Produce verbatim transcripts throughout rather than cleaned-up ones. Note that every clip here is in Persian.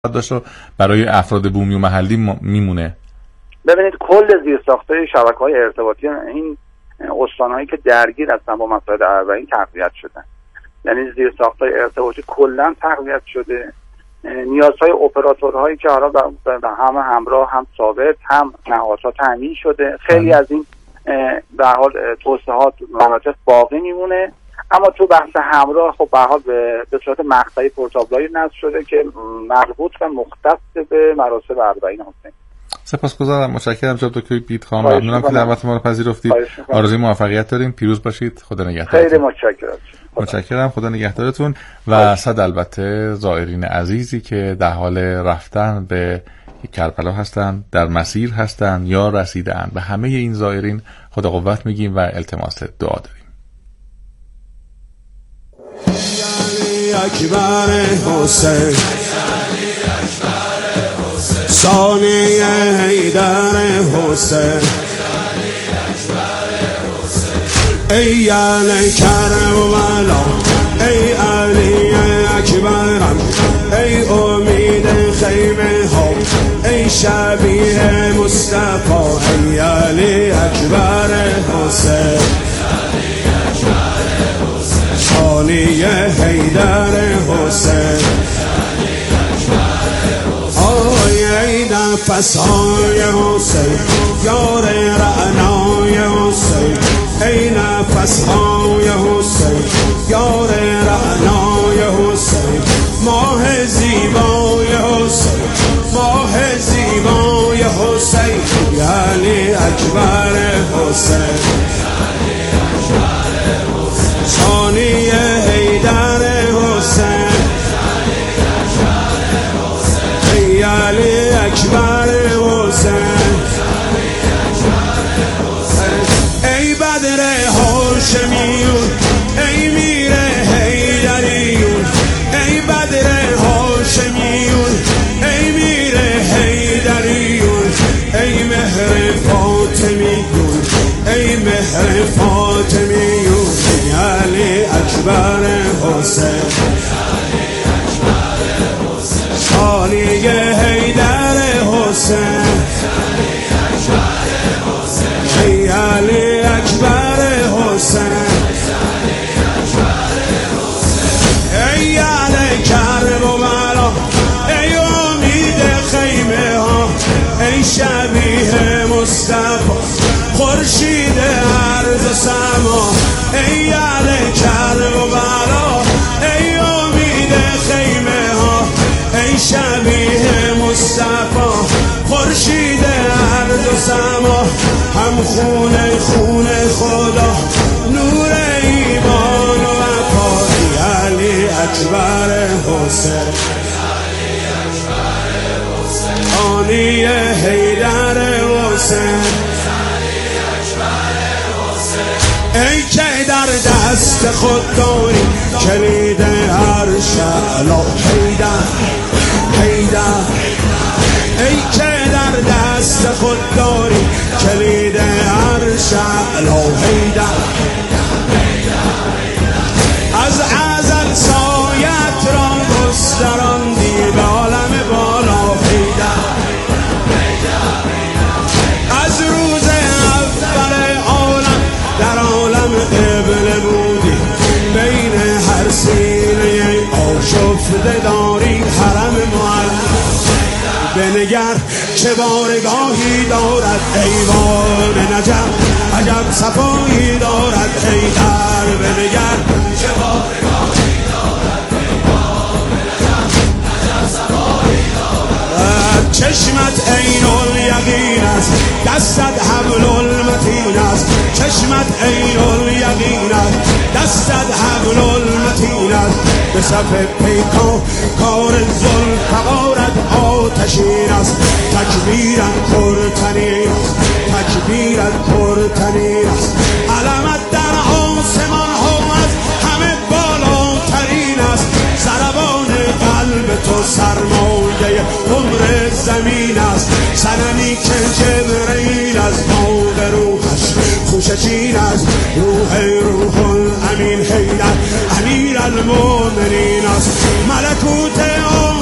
داشت و برای افراد بومی و محلی میمونه؟ ببینید کل زیرساخت‌های شبکه‌های ارتباطی این استان‌هایی که درگیر هستن با مسائل اربعین تقویت شدن، یعنی زیرساخت‌های ارتباطی کلاً تقویت شده. نیازهای اپراتورهایی که حالا هم همراه هم ثابت هم نهادها تامین شده، خیلی از این به هر حال توسعه‌ات مناطق باقی میمونه، اما تو بحث همراه خب به هر حال به صورت مقطعی پورتابلایی نصب شده که مربوط و مختص به مراسم اربعین حسین. سپاسگزارم، متشکرم جناب دکتر بیدخان، ممنونم که دعوت ما رو پذیرفتید. آرزوی موفقیت داریم. پیروز باشید. خدا نگهدارتون. خیلی متشکرم. متشکرم. خدا نگهدارتون و صد البته زائرین عزیزی که در حال رفتن به کربلا هستند، در مسیر هستند یا رسیدند، به همه این زائرین خدا قوت میگیم و التماس دعا داریم. اکبر حسین ثانی حیدر حسین ای علی کربلا ای علی اکبرم ای امید خیمه ها ای شبیه مصطفی ای علی اکبر حسین ثانی حیدر حسین ای نفس‌های حسین یار رعنای حسین ای نفس‌های حسین یار رعنای حسین ماه زیبای حسین ماه زیبای حسین یعنی اکبر حسین ثانی حیدر حسین علی اکبر حسین ای بدر هاشمیون ای میر حیدریون ای بدر هاشمیون ای میر حیدریون ای مهر فاطمیون ای مهر فاطمیون علی اکبر حسین ثانی حیدر حسین ای علی اکبر حسین ای علی کربلا ای امید خیمه ها ای شبیه مصطفی خورشید ارض و سما ای علی کربلا ای امید خیمه ها ای شبیه مصطفی خورشید ارض و سما هم خونه خونه خدا نور ایمان و وفا علی اکبر حسین ثانی حیدر حسین ای که در دست خود داری کلید عرش اعلی حیدر حیدر ای که در دست خود داری کلید عرش اعلی حیدر از ازل سایت را گستراندی به عالم بالا حیدر از روز اول عالم در عالم قبله بودی بین هر سینه آشفته داری حرم معلی بنگر چه بارگاهی دارد ایوان نجف عجب صفایی دارد حیدر بنگر چه بارگاهی دارد ایوان نجف عجب صفایی دارد چشمت عین الیقین است دستت حبل المتین است چشمت عین الیقین است دستت حبل المتین است به صف پیکان کار ذوالفقارت آتشین است تکبیرت پرتنین است تکبیرت پرتنین است علمت در آسمان ها از همه بالاترین است ضربان قلب تو سرمایه عمر زمین است صنمی که جبرئیل از باغ روحش خوشچین است روح روح الامین حیدر امیر المؤمنین است ملکوت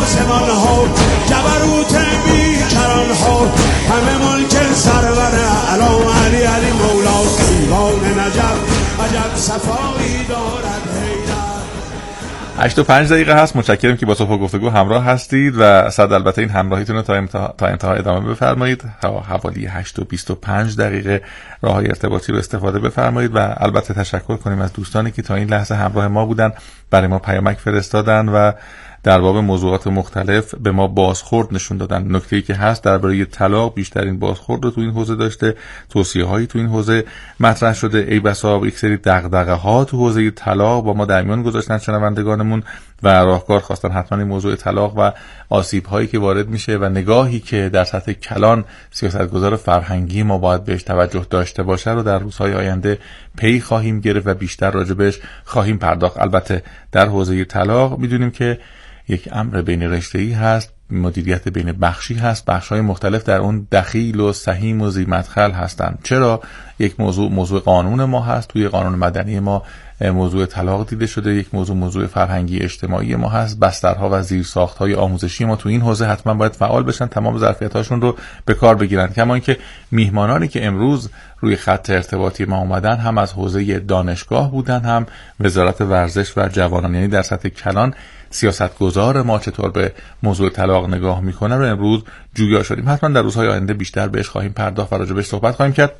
آسمان ها جبروت بیکران ها همه ملک سرور علام علی علی مولاست ایوان نجف عجب صفایی دارد حیدر. هشت و پنج دقیقه هست. متشکرم که با صبح گفتگو همراه هستید و صد البته این همراهیتون رو تا انتها تا انتها ادامه بفرمایید. حوالی هشت و بیست و پنج دقیقه راههای ارتباطی رو استفاده بفرمایید و البته تشکر کنیم از دوستانی که تا این لحظه همراه ما بودن، برای ما پیامک فرستادن و در باب موضوعات مختلف به ما بازخورد نشون دادن. نکته‌ای که هست درباره طلاق بیشترین بازخورد رو تو این حوزه داشته، توصیه‌هایی تو این حوزه مطرح شده، ای بسا یک سری دغدغه‌ها تو حوزه طلاق با ما در میان گذاشتن شنوندگانمون و راهکار خواستن. حتما این موضوع طلاق و آسیب‌هایی که وارد میشه و نگاهی که در سطح کلان سیاستگزار فرهنگی ما باید بهش توجه داشته باشه رو در روزهای آینده پی خواهیم گرفت و بیشتر راجبش خواهیم پرداخت. البته در حوزه طلاق میدونیم که یک امر بین رشته‌ای هست، مدیریت بین بخشی هست، بخش‌های مختلف در اون دخیل و سهیم و ذی‌مدخل هستند. چرا؟ یک موضوع موضوع قانون ما هست، توی قانون مدنی ما موضوع طلاق دیده شده، یک موضوع موضوع فرهنگی اجتماعی ما هست، بسترها و زیرساخت‌های آموزشی ما تو این حوزه حتما باید فعال بشن، تمام ظرفیت‌هاشون رو به کار بگیرن. کما اینکه میهمانانی که امروز روی خط ارتباطی ما اومدن هم از حوزه دانشگاه بودن، هم وزارت ورزش و جوانان، یعنی در سطح کلان سیاستگزار ما چطور به موضوع طلاق نگاه میکنه رو امروز جویا شدیم. حتما در روزهای آینده بیشتر بهش خواهیم پرداخت و راجبش صحبت خواهیم کرد.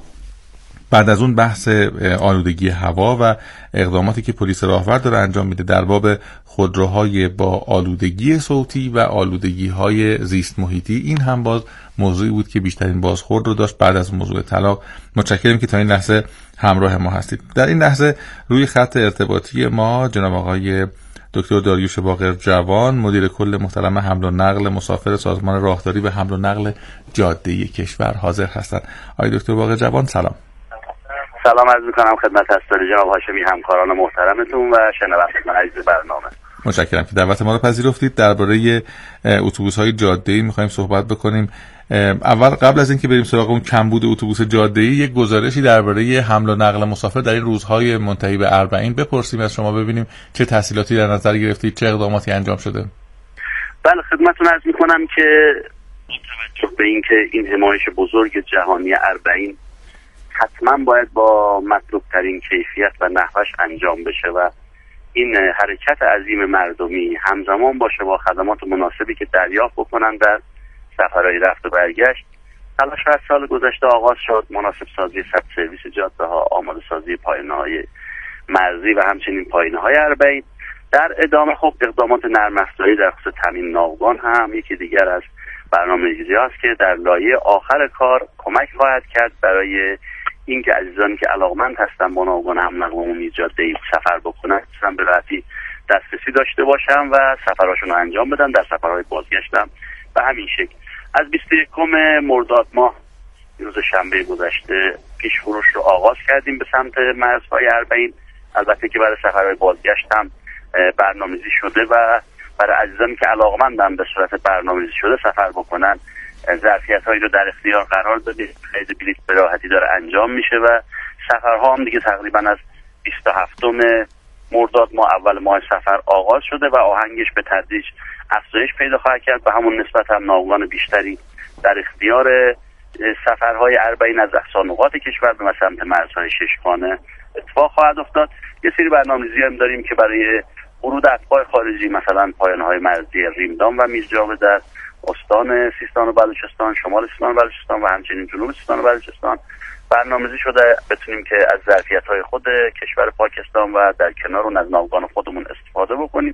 بعد از اون بحث آلودگی هوا و اقداماتی که پلیس راهور داره انجام میده در باب خودروهای با آلودگی صوتی و آلودگی‌های زیست محیطی، این هم باز موضوعی بود که بیشترین بازخورد رو داشت بعد از موضوع طلاق. متشکرم که تا این لحظه همراه ما هستید. در این لحظه روی خط ارتباطی ما جناب آقای دکتر داریوش باقر جوان، مدیر کل محترم حمل و نقل مسافر سازمان راهداری و حمل و نقل جاده‌ای کشور حاضر هستند. آقای دکتر باقر جوان سلام. سلام عرض می‌کنم خدمت حضرت جناب هاشمی، همکاران محترمتون و شنوندگان عزیز برنامه. متشکرم که دعوت ما رو پذیرفتید. درباره اتوبوس‌های جاده‌ای می‌خوایم صحبت بکنیم. اول قبل از اینکه بریم سراغ اون کمبود اتوبوس جاده‌ای، یک گزارشی درباره حمل و نقل مسافر در این روزهای منتهی به اربعین بپرسیم از شما، ببینیم چه تحصیلاتی در نظر گرفتید، چه اقداماتی انجام شده. بله خدمتتون عرض می‌کنم که با توجه به اینکه این همایش بزرگ جهانی اربعین حتما باید با مطلوب ترین کیفیت و نحوش انجام بشه و این حرکت عظیم مردمی همزمان باشه با خدمات مناسبی که دریافت بکنن در سفرهای رفت و برگشت، تلاش از سال گذشته آغاز شد. مناسب سازی سبک سرویس جاده ها، آماده سازی پایانه های مرزی و همچنین پایانه های اربعین. در ادامه خب اقدامات نرم افزاری در خصوص تامین ناوگان هم یکی دیگر از برنامه‌ریزی هاست که در لایه آخر کار کمک خواهد کرد برای اینکه عزیزانی که علاقمند هستن با ناوگان حمل و نقل عمومی جاده‌ای سفر بکنن مثلا به راحتی دسترسی داشته باشن و سفرهاشون رو انجام بدن. در سفرهای بازگشت هم به همین شکل. از بیست و یکم مرداد ماه روز شنبه گذشته پیش فروش رو آغاز کردیم به سمت مرزهای اربعین. البته که برای سفرهای بازگشت هم برنامه‌ریزی شده و برای عزیزانی که علاقمندن به صورت برنامه‌ریزی شده سفر بکنن ظرفیت‌هایی رو در اختیار قرار دادیم. خرید بلیط به راحتی داره انجام میشه و سفرها هم دیگه تقریبا از بیست و هفتم مرداد ماه اول ماه سفر آغاز شده و آهنگش به تدریج افزایش پیدا خواهد کرد و همون نسبت هم ناوگان بیشتری در اختیار سفرهای اربعین از اقصا نقاط کشور به سمت مرزهای ششگانه اتفاق خواهد افتاد. یه سری برنامه‌ریزی هم داریم که برای ورود اتباع خارجی مثلا پایانه‌های مرزی ریمدان و میرجاوه در استان سیستان و بلوچستان، شمال سیستان و بلوچستان و همچنین جنوب سیستان و بلوچستان برنامه‌ریزی شده بتونیم که از ظرفیت‌های خود کشور پاکستان و در کنار اون از ناوگان خودمون استفاده بکنیم.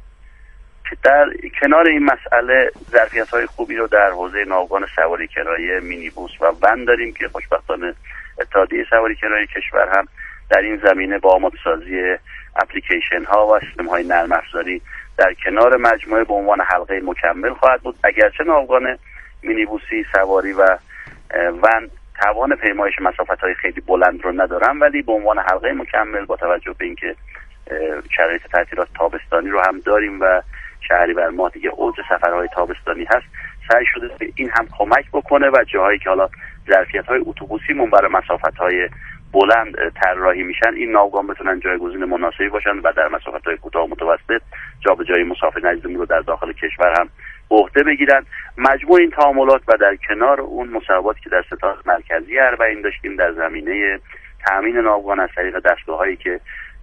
که در کنار این مسئله ظرفیت‌های خوبی رو در حوزه ناوگان سواری کرایه، مینیبوس و ون داریم که خوشبختانه اتحادیه سواری کرایه کشور هم در این زمینه با آماده‌سازی اپلیکیشن ها و سیستم های نرم افزاری در کنار مجموعه به عنوان حلقه مکمل خواهد بود. اگرچه ناوگان مینیبوسی، سواری و ون توان پیمایش مسافت های خیلی بلند رو ندارن، ولی به عنوان حلقه مکمل با توجه به اینکه شرایط تعطیلات تابستانی رو هم داریم و شهریور ماه دیگه اوج سفرهای تابستانی هست، سعی شده به این هم کمک بکنه و جاهایی که حالا ظرفیت های اتوبوسیمون برای مسافت های بلند طراحی میشن این ناوگان بتونن جایگزین مناسبی باشن و در مسافت‌های کوتاه و متوسط جابجایی مسافر نجدمون رو در داخل کشور هم به عهده بگیرن. مجموع این تعاملات و در کنار اون مصوباتی که در ستاد مرکزی اربعین داشتیم در زمینه تامین ناوگان از طریق دستگاه‌هایی که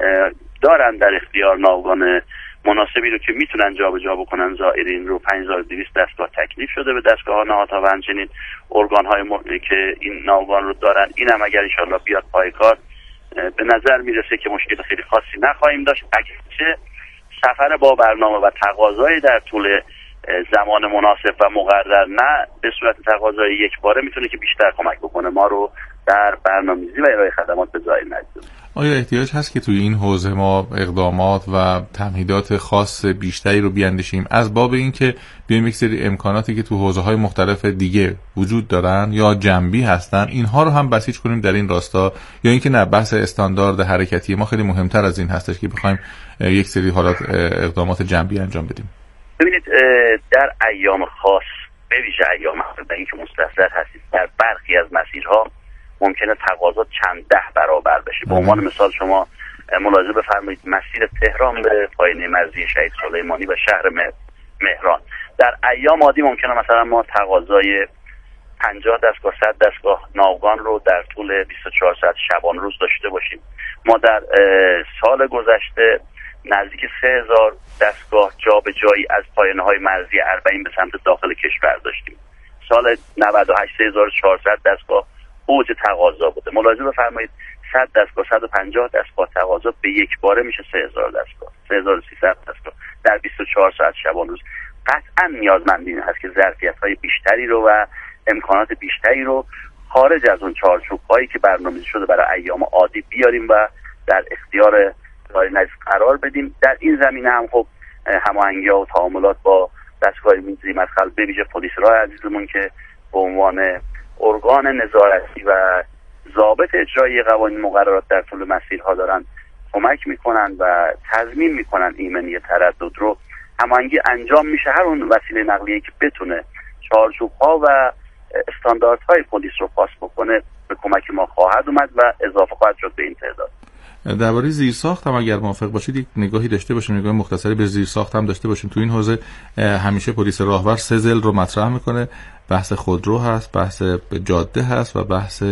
دارن در اختیار ناوگان مناسبی رو که میتونن جابجا بکنن زائرین رو پنج هزار و دویست دستگاه تکلیف شده به دستگاه‌ها نهادها و همچنین ارگان‌های م... که این ناوگان رو دارن. این هم اگر انشالله بیاد پای کار به نظر میرسه که مشکل خیلی خاصی نخواهیم داشت. اگرچه سفر با برنامه و تقاضای در طول زمان مناسب و مقرر نه به صورت تقاضای یک باره میتونه که بیشتر کمک بکنه ما رو در برنامه‌ریزی و ارائه خدمات به زائرین عزیز. آیا احتیاج هست که توی این حوزه ما اقدامات و تمهیدات خاص بیشتری رو بیاندیشیم از باب این که بیایم یک سری امکاناتی که تو حوزه‌های مختلف دیگه وجود دارن یا جنبی هستن اینها رو هم بسیج کنیم در این راستا، یا اینکه نه بحث استاندارد حرکتی ما خیلی مهمتر از این هستش که بخوایم یک سری حالات اقدامات جنبی انجام بدیم؟ ببینید در ایام خاص به ویژه ایام هفته این که مستثمر هستید در برخی از مسیرها ممکنه تقاضا چند ده برابر بشه. به عنوان مثال شما ملاحظه بفرمایید مسیر تهران به پایینه مرزی شهید سلیمانی و شهر مهران در ایام عادی ممکنه مثلا ما تقاضای پنجاه دستگاه صد دستگاه ناوگان رو در طول بیست و چهار ساعت شبانه روز داشته باشیم. ما در سال گذشته نزدیک سه هزار دستگاه جابجایی از پایانه‌های مرزی اربعین به سمت داخل کشور داشتیم. سال نود و هشت سه هزار و چهارصد دستگاه اوج تقاضا بوده. ملاحظه بفرمایید صد دستگاه صد و پنجاه دستگاه تقاضا به یک باره میشه سه هزار دستگاه سه هزار و سیصد دستگاه در بیست و چهار ساعت شبانه روز. قطعا نیازمند این هست که ظرفیت‌های بیشتری رو و امکانات بیشتری رو خارج از اون چارچوب‌هایی که برنامه‌ریزی شده برای ایام عادی بیاریم و در اختیار زائرین عزیز قرار بدیم. در این زمینه هم خب هماهنگی‌ها و تعاملات با دستگاه میزی مدخل به ویژه پلیس راه عزیزمون که به عنوان ارگان نظارتی و ضابط اجرایی قوانین مقررات در طول مسیرها دارن کمک میکنن و تضمین میکنن ایمنی تردد رو هماهنگی انجام میشه. هر اون وسیله نقلیه‌ای که بتونه چارچوب‌ها و استانداردهای پلیس رو پاس بکنه به کمک ما خواهد اومد و اضافه خواهد شد به این تعداد. درباره زیرساخت هم اگر موافق باشید یک نگاهی داشته باشیم، نگاه مختصری به زیرساخت هم داشته باشیم. تو این حوزه همیشه پلیس راهور سه ضلع رو مطرح میکنه، بحث خودرو هست، بحث جاده هست و بحث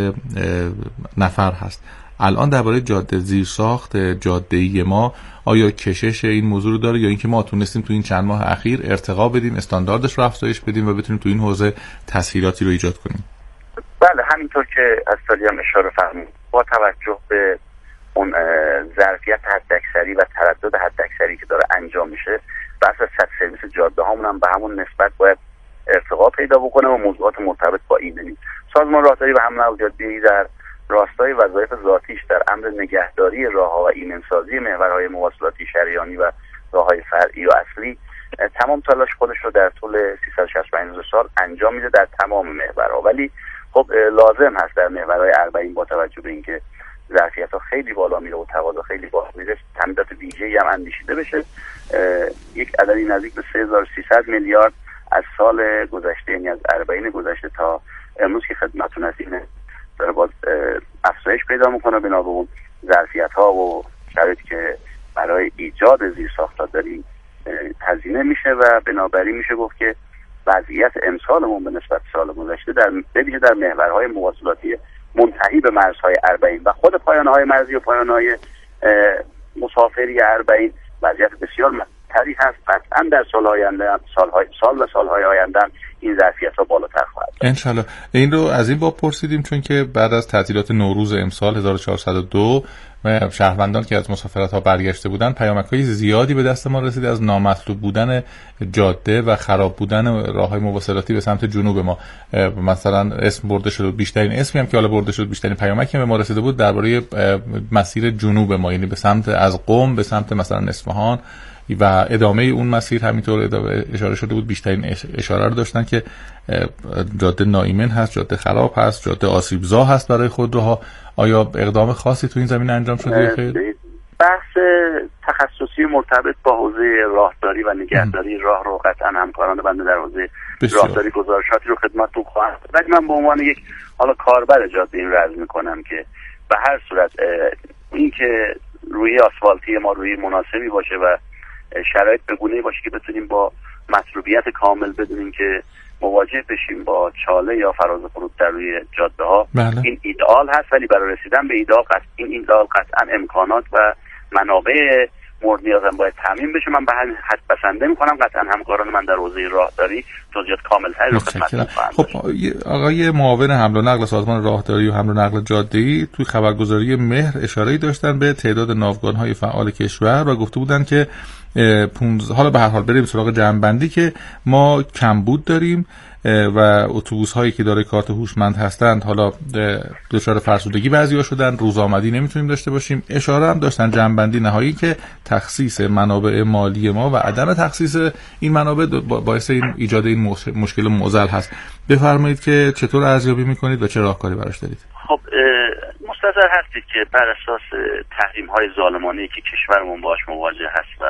نفر هست. الان درباره جاده زیرساخت جاده‌ای ما آیا کشش این موضوع رو داره یا اینکه ما تونستیم تو این چند ماه اخیر ارتقا بدیم، استانداردش رو افزایش بدیم و بتونیم تو این حوزه تسهیلاتی رو ایجاد کنیم؟ بله، همینطور که از سالی هم اشاره فرمودید با توجه به اون ظرفیت حداکثری و تردد حداکثری که داره انجام میشه بحث از سطح سرویس جاده هامون هم به همون نسبت باید ارتقا پیدا بکنه و موضوعات مرتبط با این سازمان راهداری و حمل نقلیه‌ای در راستای وظایف ذاتیش در امر نگهداری راهها و ایمنسازی محورهای مواصلاتی شریانی و راههای فرعی و اصلی تمام تلاش خودش رو در طول سیصد و شصت و پنج سال انجام میده در تمام محورها. ولی خب لازم هست در محورهای اربعین با توجه به اینکه ظرفیت‌ها خیلی بالا میره و تقاضا خیلی بالا میره تمدید ویژه‌ای هم اندیشیده بشه. یک عددی نزدیک به سه هزار و سیصد میلیارد از سال گذشته، یعنی از اربعین گذشته تا امروز که خدمتتون هستیم داره باز افزایش پیدا میکنه بنا به اون ظرفیت‌ها و شرایطی که برای ایجاد زیرساخت‌ها داریم هزینه میشه و بنابراین میشه گفت که وضعیت امسالمون به نسبت سال گذشته در ببینید در محورهای مواصلاتی منتهی به مرزهای اربعین و خود پایانه‌های مرزی و پایانه‌های مسافری اربعین وضعیت بسیار مختلفی هست. قطعاً در سال آینده سالهای سال و سالهای آینده این ظرفیت‌ها بالاتر خواهد بود. ان شاءالله. این رو از این باب پرسیدیم چون که بعد از تعطیلات نوروز امسال هزار و چهارصد و دو و شهروندان که از مسافرت‌ها برگشته بودن پیامک‌های زیادی به دست ما رسید از نامطلوب بودن جاده و خراب بودن راه‌های مواصلاتی به سمت جنوب ما. مثلا اسم برده شد، بیشترین اسمی هم که حالا برده شد، بیشترین پیامکی به ما رسیده بود درباره مسیر جنوب ما، یعنی به سمت از قم به سمت مثلا اصفهان و ادامه اون مسیر همینطور اشاره شده بود. بیشترین اشاره رو داشتن که جاده ناایمن هست، جاده خراب هست، جاده آسیبزا هست برای خودروها. آیا اقدام خاصی تو این زمینه انجام شده یا خیر؟ بحث تخصصی مرتبط با حوزه راهداری و نگهداری ام. راه رو قطعا همکاران بنده در حوزه راهداری گزارشاتی رو خدمتتون خواهم. ولی من به عنوان یک حالا کاربر جاده این رو عرض می‌کنم که به هر صورت این که روی آسفالتی ما روی مناسبی باشه و شرایط به گونه‌ای باشه که بتونیم با مطلوبیت کامل بدونیم که مواجه بشیم با چاله یا فراز و فرود در روی جاده ها. بله. این ایدئال هست، ولی برای رسیدن به ایدئال قطع این ایدئال قطعا امکانات و منابع مورد نیازم باید تامین بشه. من به همین حد بسنده میکنم قطعا همکاران من در حوزه راهداری توضیحات کامل تری رو خدمتتون خواهم داشت. خب آقای معاون حمل و نقل سازمان راهداری و حمل و نقل جاده‌ای توی خبرگزاری مهر اشاره‌ای داشتن به تعداد ناوگان‌های فعال کشور و گفته بودن که پونزده حالا به هر حال بریم سراغ جمع‌بندی که ما کمبود داریم و اتوبوس هایی که داره کارت هوشمند هستند حالا دچار فرسودگی بعضیا شدن، روزآمدی نمیتونیم داشته باشیم. اشاره هم داشتن جمع‌بندی نهایی که تخصیص منابع مالی ما و عدم تخصیص این منابع باعث این ایجاد این مشکل معضل هست. بفرمایید که چطور ارزیابی میکنید و چه راهکاری براش دارید؟ خب مستحضر هستید که بر اساس تحریم های ظالمانه که کشورمون باهاش مواجه هست و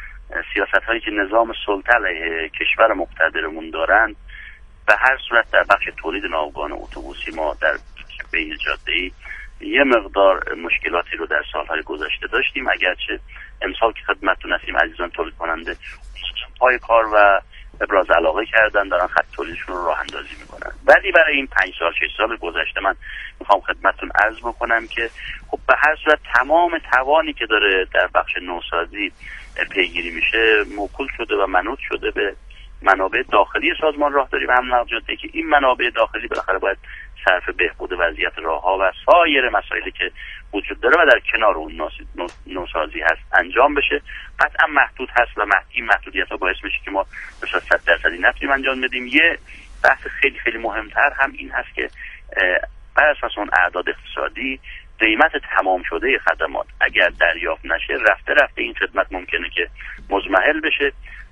سیاست هایی که نظام سلطه علیه کشور مقتدرمون دارند، به هر صورت در بخش تولید ناوگان اتوبوسی ما در بین جاده‌ای یه مقدار مشکلاتی رو در سالهای گذشته داشتیم، اگرچه امسال که خدمتتون هستیم عزیزان تولید کننده پای کار و ابراز علاقه کردن دارن خط تولیدشون رو راه اندازی میکنن. ولی برای این پنج سال شش سال گذشته من میخوام خدمتتون عرض بکنم که خب به هر صورت تمام توانی که داره در بخش نوسازی پیگیری میشه موکول شده و منوط شده به منابع داخلی سازمان راهداری و حمل و نقل جاده که این منابع داخلی بالاخره باید صرف بهبود وضعیت راهها و سایر مسائلی که وجود داره و در کنار اون نوسازی هست انجام بشه. قطعا محدود هست و این محدودیت ها باعث میشه که ما به صد درصدی نتونیم انجام بدیم. یه بحث خیلی خیلی مهمتر هم این هست که بر اساس اون اعداد اقتصادی قیمت تمام شده خدمات اگر دریافت نشه رفته رفته این خدمت ممکنه که مزمحل بشه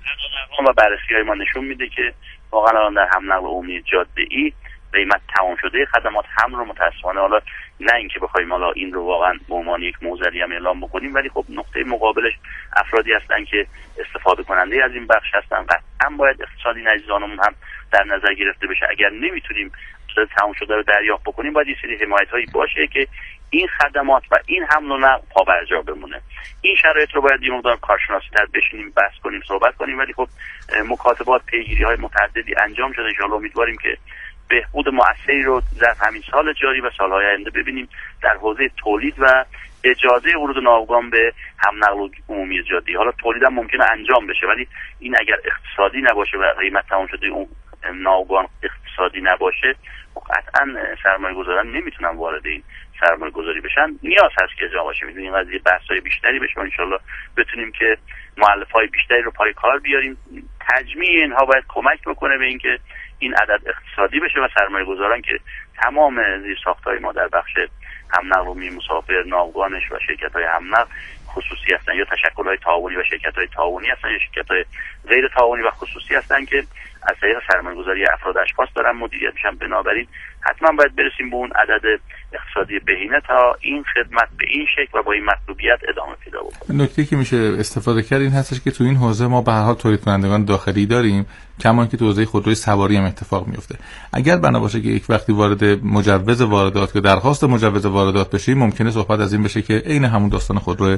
و بررسی های ما نشون میده که واقعا در حمل و نقل عمومی جاده‌ای قیمت تمام شده خدمات هم رو متاسفانه، حالا نه اینکه بخوایم حالا این رو واقعا به عنوان یک معضلی هم اعلام بکنیم، ولی خب نقطه مقابلش افرادی هستن که استفاده کننده از این بخش هستن. قطعا باید اقتصادی نزدیکانمون هم در نظر گرفته بشه. اگر نمیتونیم تمام شده رو دریافت بکنیم باید این سری حمایت هایی باشه که این خدمات و این حمل و نقل پابرجا بمونه. این شرایط رو باید یه مقدار کارشناسی تر بشینیم بحث کنیم صحبت کنیم، ولی خب مکاتبات پیگیری های متعددی انجام شده. ان شاءالله امیدواریم که بهبود مؤثری رو در همین سال جاری و سالهای آینده ببینیم در حوزه تولید و اجازه ورود ناوگان به حمل نقل عمومی جاده‌ای. حالا تولید هم ممکنه انجام بشه، ولی این اگر اقتصادی نباشه و قیمت تمام شده اون ناوگان اقتصادی نباشه قطعا سرمایه گذاران نمیتونن وارد این سرمایه گذاری بشن. نیاز هست که جا باشه میدونیم این قضیه بحث‌های بیشتری بشه و انشالله بتونیم که مؤلفه‌های بیشتری رو پای کار بیاریم. تجمیع اینها باید کمک بکنه به اینکه این عدد اقتصادی بشه و سرمایه گذاران که تمام زیرساخت‌های ما در بخش حمل نقل عمومی مسافر ناوگانش و شرکت‌های حمل نقل خصوصی هستن یا تشکل‌های تعاونی و شرکت‌های تعاونی هستن یا شرکت‌های غیر تعاونی و خصوصی هستن که از طریق سرمایه‌گذاری افراد اشخاص دارن مدیریت میشن. بنابراین حتما باید برسیم به اون عدد اقتصادی بهینه تا این خدمت به این شکل و با این مطلوبیت ادامه پیدا بکنه. نکته که میشه استفاده کرد این هستش که تو این حوزه ما به هر حال تولید کنندگان داخلی داریم، کما که تو حوزه خودروی سواری هم اتفاق میفته. اگر بنا باشه که یک وقتی وارد مجوز واردات که درخواست مجوز واردات بشیم ممکنه صحبت از این بشه که عین همون داستان خودرو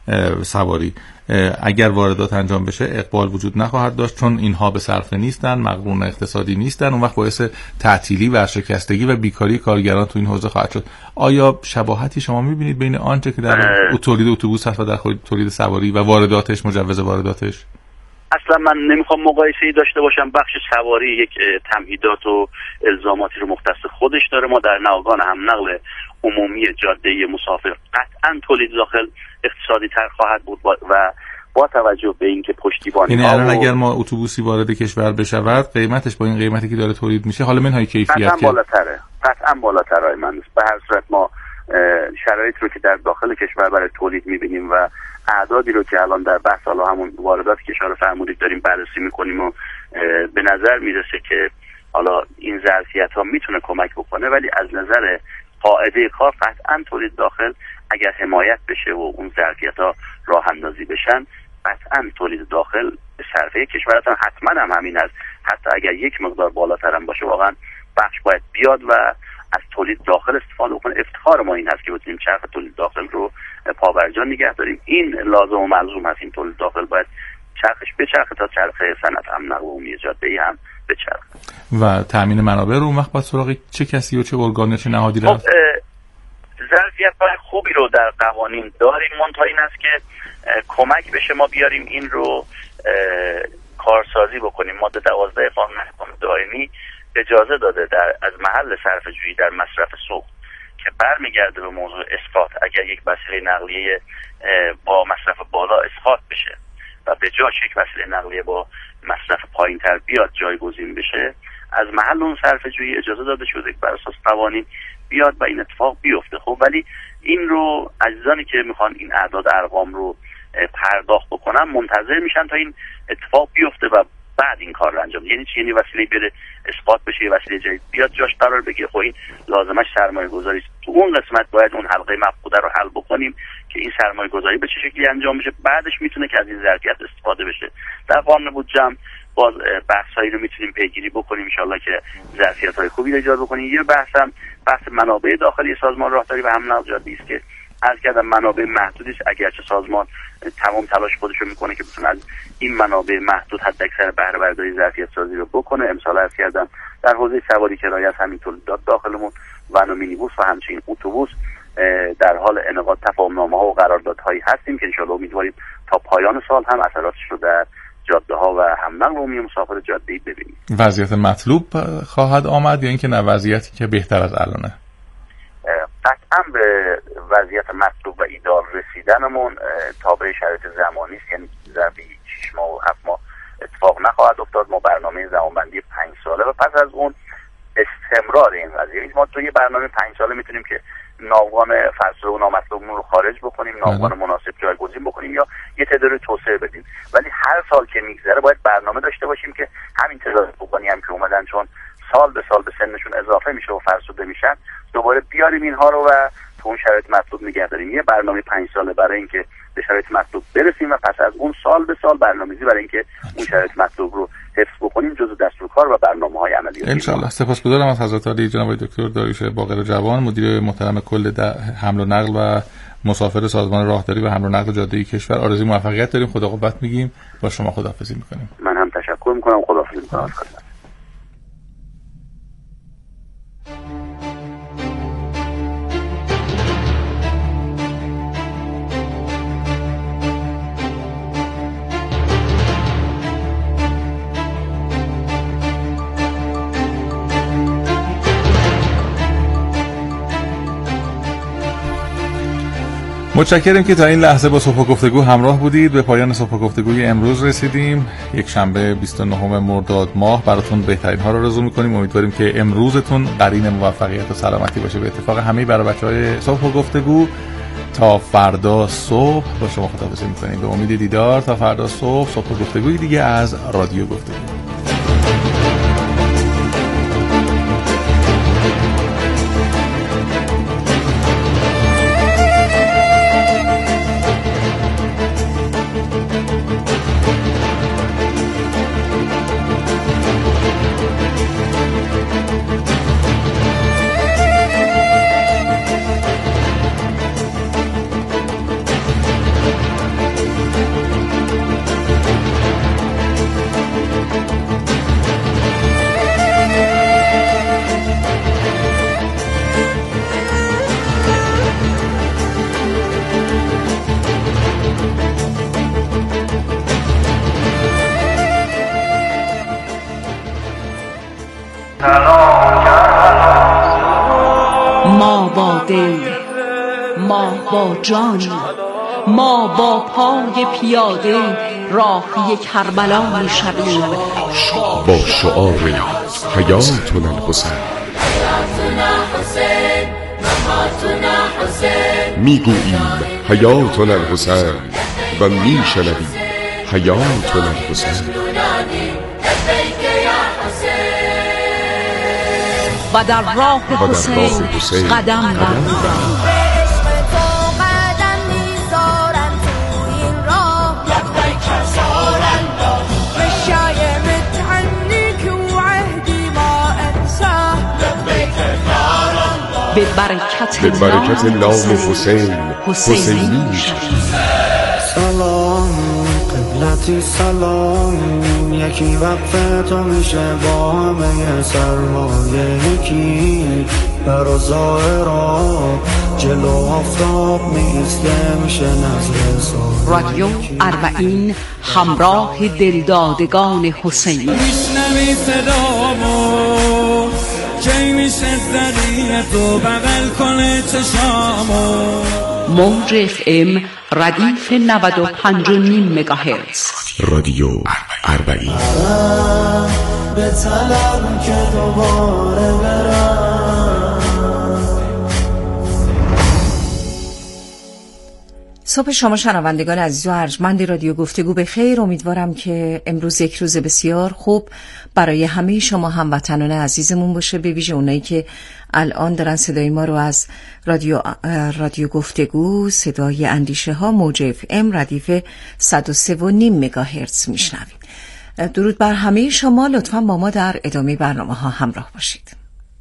سواری اگر واردات انجام بشه اقبال وجود نخواهد داشت چون اینها به صرفه نیستن، مقرون اقتصادی نیستن، اون وقت باعث تعطیلی و ورشکستگی و بیکاری کارگران تو این حوزه خواهد شد. آیا شباهتی شما می‌بینید بین آنچه که در تولید اتوبوس هست و در تولید سواری و وارداتش، مجوز وارداتش؟ اصلا من نمیخوام مقایسه‌ای داشته باشم. بخش سواری یک تمهیدات و الزاماتی رو مختص خودش داره. ما در ناوگان حمل نقل عمومی جاده مسافر قطعا تولید داخل اقتصادی تر خواهد بود و با توجه به اینکه پشتیبانی یعنی الان اگر ما اتوبوسی وارد کشور بشود قیمتش با این قیمتی که داره تولید میشه حالا منهای کیفیت قطعا بالاتره قطعا بالاتره. من به هر صورت ما شرایط رو که در داخل کشور برای تولید میبینیم و اعدادی رو که الان در بحث حالا همون واردات که اشاره فرمودید داریم بررسی میکنیم و به نظر میرسه که حالا این ظرفیت ها میتونه کمک بکنه، ولی از نظر قاعده کار قطعا تولید داخل اگر حمایت بشه و اون ظرفیت ها راه اندازی بشن قطعا تولید داخل به صرفه کشورتان حتما هم همین هست. حتی اگر یک مقدار بالاتر هم باشه واقعا بخش باید بیاد و از تولید داخل استفاده کنه. افتخار ما این هست که بتونیم چرخ تولید داخل رو پابرجا نگه داریم. این لازم و ملزوم هست، این تولید داخل باید چرخش بچرخه تا چرخه صنعت هم نقل عمومی جاده‌ای هم بچرخه. و تامین منابع رو اون وقت باید سراغ چه کسی و چه ارگانی و چه نهادی رفت؟ ظرفیت‌های خوبی رو در قوانین داریم، منتها این است که کمک بشه ما بیاریم این رو کارسازی بکنیم. ماده دوازده قانون احکام دائمی اجازه داده در از محل صرفه‌جویی در مصرف سوخت که برمیگرده به موضوع اسقاط، اگر یک وسیله نقلیه با مصرف بالا اسقاط بشه و به جاش یک وسیله نقلیه با مصرف پایین‌تر بیاد جایگزین بشه، از محل اون صرفه‌جویی اجازه داده شده که بر اساس قوانین بیاد و این اتفاق بیفته. خب ولی این رو عزیزانی که میخوان این اعداد ارقام رو پرداخت بکنن منتظر میشن تا این اتفاق بیفته و بعد این کار رو انجام. یعنی چی؟ یعنی وسیله بره اسقاط بشه، وسیله جدید بیاد جاش قرار بگیره. خب این لازمش سرمایه گذاری است. تو اون قسمت باید اون حلقه مفقوده رو حل بکنیم که این سرمایه گذاری به چه شکلی انجام بشه، بعدش میتونه که از این ظرفیت استفاده بشه. در قانون بودجه هم باز بحثایی رو میتونیم پیگیری بکنیم ان شاءالله که ظرفیت‌های خوبی ایجاد بکنیم. یه بحثم بحث منابع داخلی سازمان راهداری و حمل نقل جاده‌ای است که از کردم منابع محدودی است، اگرچه سازمان تمام تلاش خودش رو میکنه که بتونه از این منابع محدود حداکثر بهره برداری ظرفیت سازی رو بکنه. امسال عرض کردم در حوزه سواری کرایه از همین تولیدات داخلمون ون و مینیبوس و همچنین اتوبوس در حال انعقاد تفاهم‌نامه‌ها و قراردادهایی هستیم که ان شاءالله امیدواریم تا پایان سال هم اثراتش رو در جاده‌ها و هم نقل عمومی مسافر جاده‌ای ببینیم. وضعیت مطلوب خواهد آمد یا اینکه نه وضعیتی که بهتر از الانه؟ قطعا به وضعیت مطلوب و ایدال رسیدنمون تابع شرایط زمانی است، یعنی ظرفی شش ماه و هفت ماه اتفاق نخواهد افتاد. ما برنامه زمانبندی پنج ساله و پس از اون استمرار این قضیه. ما توی برنامه پنج ساله میتونیم که ناوگان فرسوده و نامطلوبمون رو خارج بکنیم، ناوگان مناسب جایگزین بکنیم یا یه تعداد رو توسعه بدیم، ولی هر سال که میگذره باید برنامه داشته باشیم که همین تعداد ناوگانی هم که اومدن چون سال به سال به سنشون اضافه میشه و فرسوده میشن دوباره بیاریم اینها رو و تو اون شرایط مطلوب نگه داریم. یه برنامه پنج ساله برای اینکه به شرایط مطلوب برسیم و پس از اون سال به سال برنامه‌ریزی برای اینکه اون شرایط مطلوب رو حفظ بکنیم جزو دستورکار و برنامه‌های عملی ان شاء الله. سپاسگزارم از حضرت عالی جناب دکتر داریوش باقر جوان، مدیر محترم کل حمل و نقل و مسافر سازمان راهداری و حمل و نقل جاده‌ای کشور. آرزوی موفقیت داریم. خدا قوت میگیم. با شما خداحافظی می‌کنیم. من هم تشکر می‌کنم. خداحافظی می‌کنم. متشکرم که تا این لحظه با صبح گفتگو همراه بودید. به پایان صبح گفتگوی امروز رسیدیم. یک شنبه بیست و نهم مرداد ماه براتون بهترین ها رو آرزو می‌کنیم. امیدواریم که امروزتون قرین موفقیت و سلامتی باشه. به اتفاق همه برای بچه‌های صبح گفتگو تا فردا صبح با شما خداحافظی می‌کنیم. به امید دیدار تا فردا صبح. صبح گفتگوی دیگه از رادیو گفتگو. ما با دل، ما با جان، ما با پای پیاده راهی کربلا می شویم با شعار حیاتنا الحسین می گوییم حیاتنا الحسین و می شنویم حیاتنا الحسین و در راه حسین قدم برمی‌داریم. لبيك يا به برکت, به برکت نام حسین حسینی میشویم. سلام قبلتی سلام، یکی وقت تو میشه با همه سرمایه، یکی بر ظاهرا جلو آفتاب میسته میشه نظر سار. رادیو اربعین همراه دلدادگان حسینی. میشنوی صدامو کی میشه زدی تو بغل کنه چشامو. موج اف ام ردیف نود و پنج و نیم مگاهرتز. رادیو اربعین. به طلب که دوباره برم. صبح شما شنوندگان عزیز و ارجمند رادیو گفتگو به خیر. امیدوارم که امروز یک روز بسیار خوب برای همه شما هموطنان عزیزمون باشه، به ویژه اونایی که الان دارن صدای ما رو از رادیو رادیو گفتگو، صدای اندیشه ها، موج اف ام ردیف صد و سه و نیم مگاهرتز میشنوید. درود بر همه شما. لطفاً با ما در ادامه برنامه ها همراه باشید.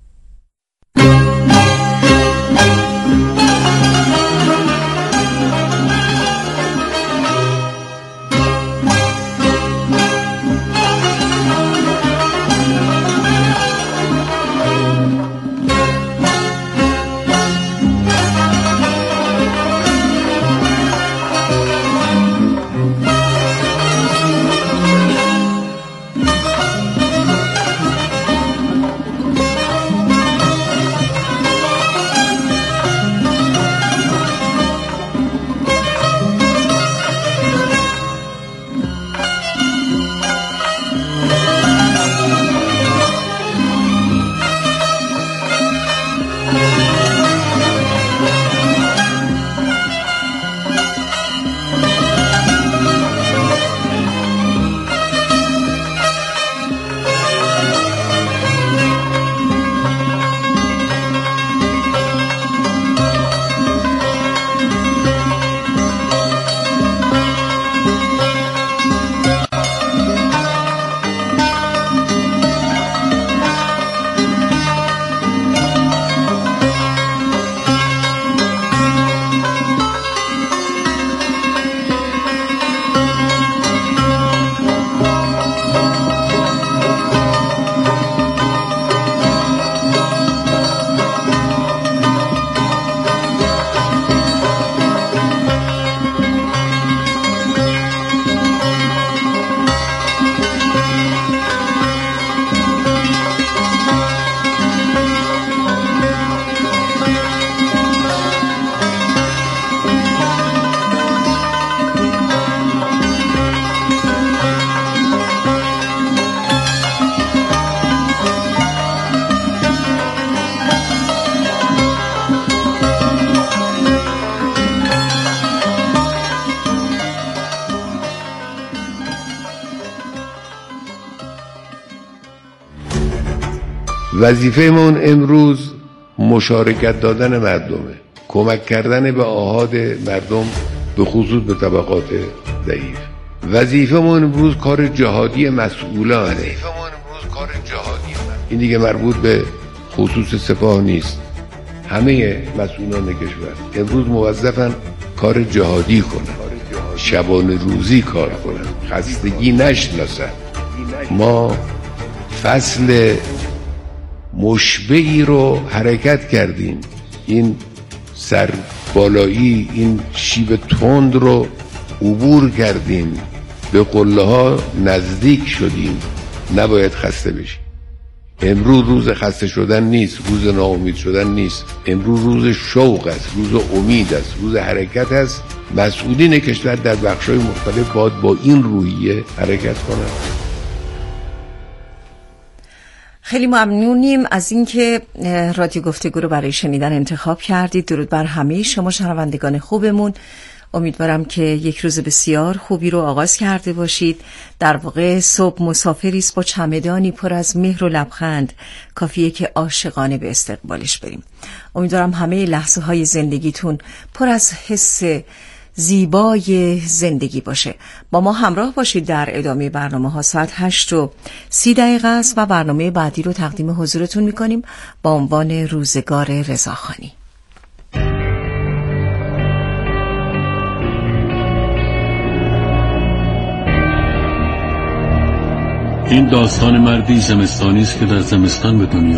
وظیفه‌مون امروز مشارکت دادن مردمه، کمک کردن به آحاد مردم، به خصوص به طبقات ضعیف. وظیفه‌مون امروز کار جهادی مسئولانه. این دیگه مربوط به خصوص سپاه نیست. همه مسئولان کشور امروز موظفن کار جهادی کنن، شبانه روزی کار کنن، خستگی نشناسن. ما فصل مشبعی رو حرکت کردیم، این سر بالایی، این شیب تند رو عبور کردیم، به قله ها نزدیک شدیم. نباید خسته بشیم. امروز روز خسته شدن نیست، روز ناامید شدن نیست. امروز روز شوق است، روز امید است، روز حرکت است. مسئولین کشور در بخش‌های مختلف باید با این روحیه حرکت کنند. خیلی ممنونیم از اینکه رادیو گفتگو رو برای شنیدن انتخاب کردید. درود بر همه شما شنوندگان خوبمون. امیدوارم که یک روز بسیار خوبی رو آغاز کرده باشید. در واقع صبح مسافری است با چمدانی پر از مهر و لبخند، کافیه که عاشقانه به استقبالش بریم. امیدوارم همه لحظه های زندگیتون پر از حس زیبای زندگی باشه. با ما همراه باشید در ادامه برنامه ها. ساعت هشت و سی دقیقه است و برنامه بعدی رو تقدیم حضورتون میکنیم با عنوان روزگار رضاخانی. این داستان مردی زمستانی است که در زمستان به دنیا